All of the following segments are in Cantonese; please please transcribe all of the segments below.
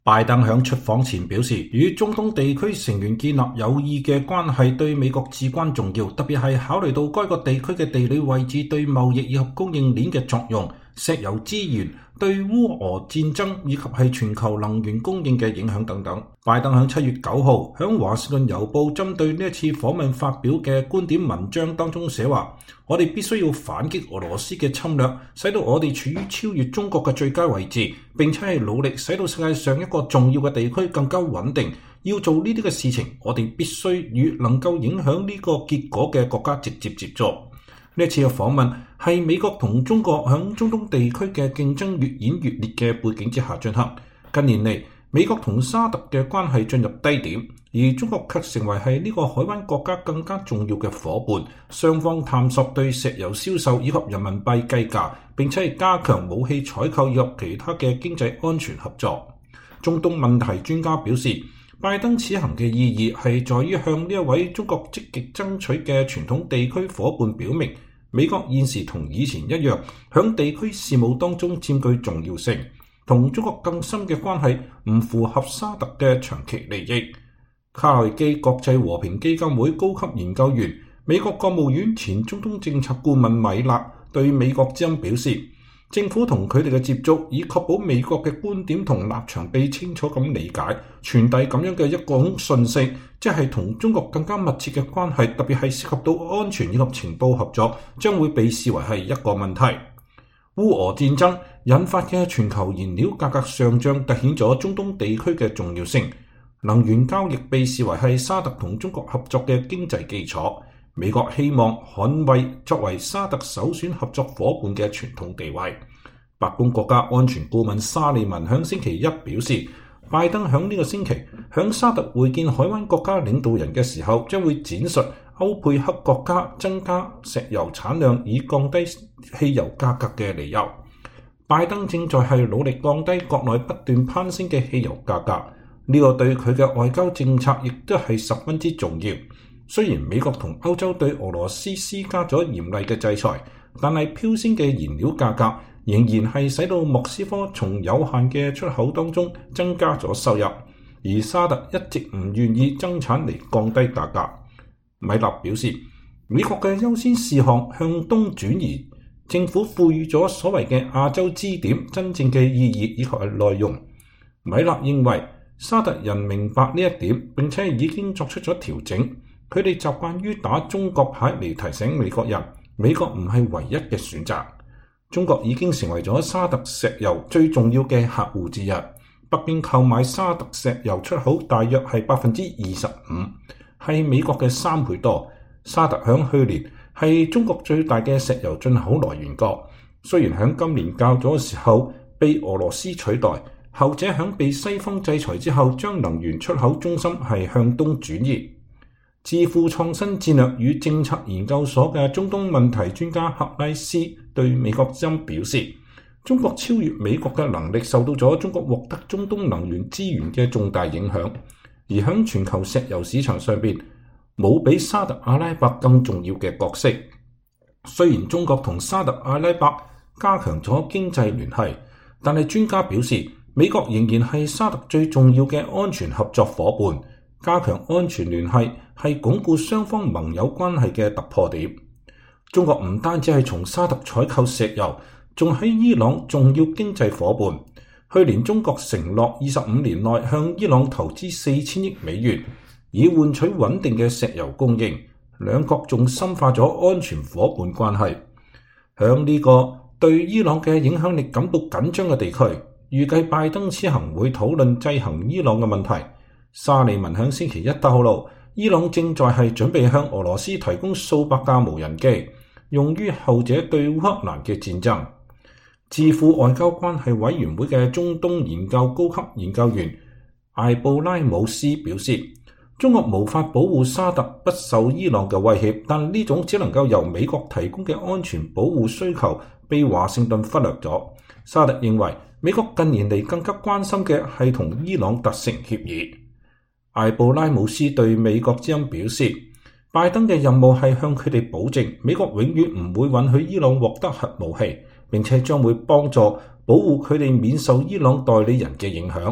拜登喺出訪前表示，與中東地區成員建立有益嘅關係對美國至關重要，特別係考慮到該個地區嘅地理位置對貿易以及供應鏈嘅作用、石油資源對烏俄戰爭以及係全球能源供應嘅影響等等。拜登喺7月9號喺華盛頓郵報針對呢一次訪問發表嘅觀點文章當中寫話：我哋必須要反擊俄羅斯嘅侵略，使到我哋處於超越中國嘅最佳位置，並且係努力使到世界上一個重要嘅地區更加穩定。要做呢啲嘅事情，我哋必須與能夠影響呢個結果嘅國家直接接觸。呢一次嘅訪問係美國同中國喺中東地區嘅競爭越演越烈嘅背景之下進行。近年嚟，美國同沙特嘅關係進入低點，而中國卻成為係呢個海灣國家更加重要嘅夥伴。雙方探索對石油銷售以及人民幣計價，並且係加強武器採購以及其他嘅經濟安全合作。中東問題專家表示，拜登此行嘅意義係在於向呢一位中國積極爭取嘅傳統地區夥伴表明，美國現時同以前一樣，響地區事務當中佔據重要性。同中國更深嘅關係唔符合沙特嘅長期利益。卡內基國際和平基金會高級研究員、美國國務院前中東政策顧問米勒對美國之音表示，政府同佢哋嘅接觸，以確保美國嘅觀點同立場被清楚咁理解，傳遞咁樣嘅一個訊息，即係同中國更加密切嘅關係，特別係涉及到安全以及情報合作，將會被視為係一個問題。烏俄戰爭引發嘅全球燃料價格上漲，凸顯咗中東地區嘅重要性。能源交易被視為係沙特同中國合作嘅經濟基礎。美國希望捍衛作為沙特首選合作夥伴嘅傳統地位。白宮國家安全顧問沙利文響星期一表示，拜登響呢個星期響沙特會見海灣國家領導人嘅時候，將會展述歐佩克國家增加石油產量以降低汽油價格嘅理由。拜登正在係努力降低國內不斷攀升嘅汽油價格，呢個對佢嘅外交政策亦都係十分之重要。雖然美國同歐洲對俄羅斯施加咗嚴厲嘅制裁，但係飆升嘅燃料價格仍然係使到莫斯科從有限嘅出口當中增加咗收入，而沙特一直唔願意增產嚟降低價格。米勒表示，美國嘅優先事項向東轉移，政府賦予咗所謂嘅亞洲支點真正嘅意義以及係內容。米勒認為沙特人明白呢一點，並且已經作出咗調整。佢哋習慣於打中國牌嚟提醒美國人，美國唔係唯一嘅選擇。中國已經成為咗沙特石油最重要嘅客戶之一。北京購買沙特石油出口大約係25%，係美國嘅3倍多。沙特響去年係中國最大嘅石油進口來源國。雖然響今年較早嘅時候被俄羅斯取代，後者響被西方制裁之後，將能源出口中心係向東轉移。智庫創新戰略與政策研究所嘅中東問題專家克拉斯對美國之音表示，中國超越美國嘅能力受到咗中國獲得中東能源資源嘅重大影響，而響全球石油市場上邊冇比沙特阿拉伯更重要嘅角色。雖然中國同沙特阿拉伯加強咗經濟聯繫，但係專家表示，美國仍然係沙特最重要嘅安全合作夥伴。加強安全聯繫係鞏固雙方盟友關係嘅突破點。中國唔單止係從沙特採購石油，仲喺伊朗重要經濟夥伴。去年中國承諾25年內向伊朗投資4000億美元，以換取穩定嘅石油供應。兩國仲深化咗安全夥伴關係。響呢個對伊朗嘅影響力感到緊張嘅地區，預計拜登此行會討論制衡伊朗嘅問題。沙利文響星期一透露，伊朗正在係準備向俄羅斯提供數百架無人機，用於後者對烏克蘭嘅戰爭。智庫外交關係委員會嘅中東研究高級研究員艾布拉姆斯表示，中國無法保護沙特不受伊朗嘅威脅，但呢種只能夠由美國提供嘅安全保護需求被華盛頓忽略咗。沙特認為美國近年嚟更加關心嘅係同伊朗達成協議。艾布拉姆斯對美國之音表示，拜登嘅任務係向佢哋保證，美國永遠唔會允許伊朗獲得核武器，並且將會幫助保護佢哋免受伊朗代理人嘅影響。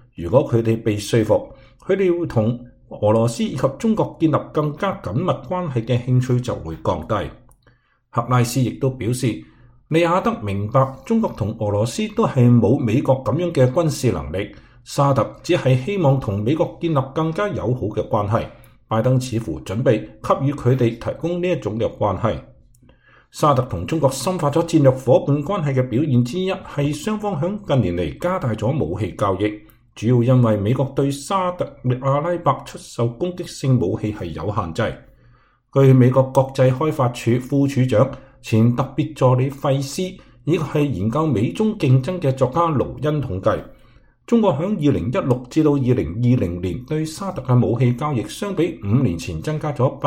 如果佢哋被說服，佢哋會同俄羅斯以及中國建立更加緊密關係嘅興趣就會降低。克拉斯亦都表示，利雅得明白中國同俄羅斯都係冇美國咁樣嘅軍事能力，沙特只係希望同美國建立更加友好嘅關係，拜登似乎準備給予佢哋提供呢一種嘅關係。沙特同中國深化咗戰略夥伴關係嘅表現之一係雙方響近年嚟加大咗武器交易，主要因為美國對沙特阿拉伯出售攻擊性武器係有限制。據美國國際開發署副署長、前特別助理費斯以及係研究美中競爭嘅作家盧恩統計，中國響2016至到2020年對沙特嘅武器交易相比5年前增加咗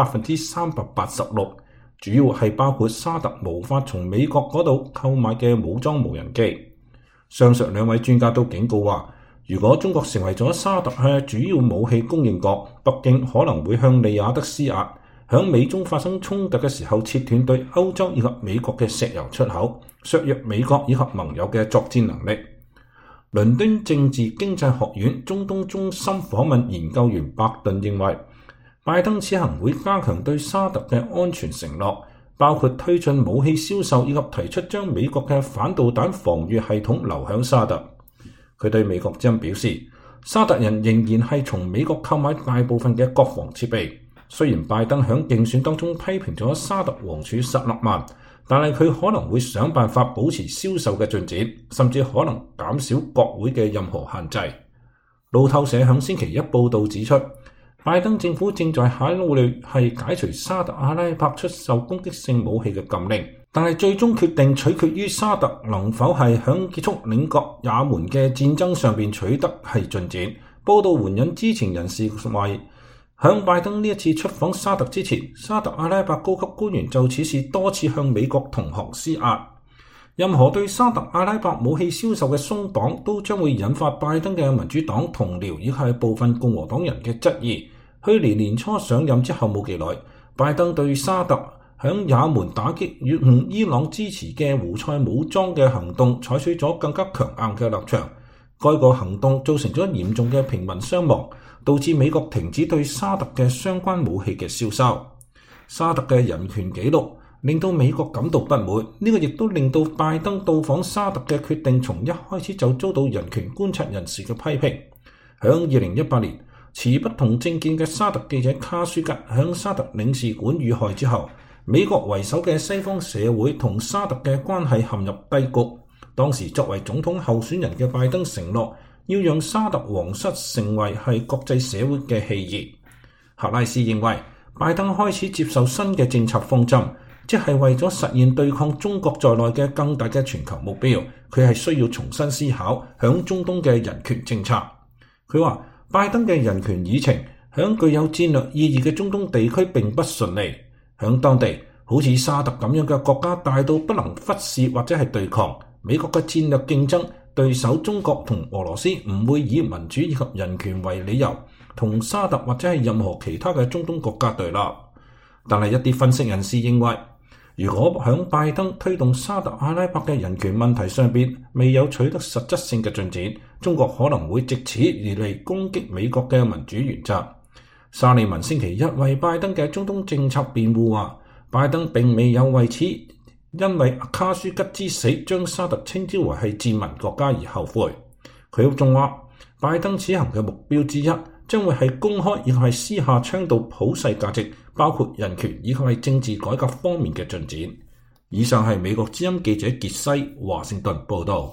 386%，主要係包括沙特無法從美國嗰度購買嘅武裝無人機。上述兩位專家都警告話，如果中國成為咗沙特嘅主要武器供應國，北京可能會向利雅得施壓，響美中發生衝突嘅時候切斷對歐洲以及美國嘅石油出口，削弱美國以及盟友嘅作戰能力。倫敦政治經濟學院中東中心訪問研究員伯頓認為，拜登此行會加強對沙特嘅安全承諾，包括推進武器銷售以及提出將美國嘅反導彈防禦系統留響沙特。佢對美國之音表示，沙特人仍然係從美國購買大部分嘅國防設備。雖然拜登響競選當中批評咗沙特王儲薩勒曼，但係佢可能會想辦法保持銷售嘅進展，甚至可能減少國會嘅任何限制。路透社響星期一報道指出，拜登政府正在考慮係解除沙特阿拉伯出售攻擊性武器嘅禁令，但係最終決定取決於沙特能否係響結束鄰國也門嘅戰爭上邊取得係進展。報道援引知情人士話，響拜登呢一次出訪沙特之前，沙特阿拉伯高級官員就此事多次向美國同行施壓。任何對沙特阿拉伯武器銷售嘅鬆綁，都將會引發拜登嘅民主黨同僚以及部分共和黨人嘅質疑。去年年初上任之後冇幾耐，拜登對沙特響也門打擊與伊朗支持嘅胡塞武裝嘅行動採取咗更加強硬嘅立場。該個行動造成咗嚴重嘅平民傷亡，導致美國停止對沙特嘅相關武器嘅銷售。沙特嘅人權紀錄令到美國感到不滿，呢個亦都令到拜登到訪沙特嘅決定從一開始就遭到人權觀察人士嘅批評。響2018年，持不同政見嘅沙特記者卡舒吉響沙特領事館遇害之後，美國為首嘅西方社會同沙特嘅關係陷入低谷。當時作為總統候選人嘅拜登承諾要讓沙特皇室成為係國際社會嘅棄兒。克拉斯認為，拜登開始接受新嘅政策方針，即係為咗實現對抗中國在內嘅更大嘅全球目標，佢係需要重新思考響中東嘅人權政策。佢話，拜登嘅人權議程響具有戰略意義嘅中東地區並不順利，響當地好似沙特咁樣嘅國家大到不能忽視或者係對抗。美國嘅戰略競爭對手中國同俄羅斯唔會以民主以及人權為理由同沙特或者係任何其他嘅中東國家對立。但係一啲分析人士認為，如果響拜登推動沙特阿拉伯嘅人權問題上邊未有取得實質性嘅進展，中國可能會藉此而嚟攻擊美國嘅民主原則。沙利文星期一為拜登嘅中東政策辯護話，拜登並未有為此因為卡舒吉之死將沙特稱之為係賤民國家而後悔。佢仲話，拜登此行嘅目標之一將會係公開以及係私下倡導普世價值，包括人權以及係政治改革方面嘅進展。以上係美國之音記者傑西華盛頓報道。